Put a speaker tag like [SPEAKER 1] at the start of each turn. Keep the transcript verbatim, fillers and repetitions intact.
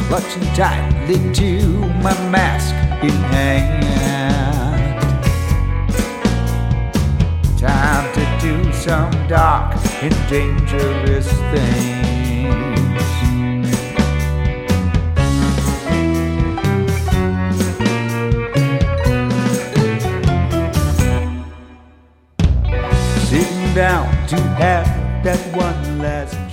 [SPEAKER 1] clutching tightly to my mask in hand. Time to do some dark and dangerous things. Sitting down to have that one last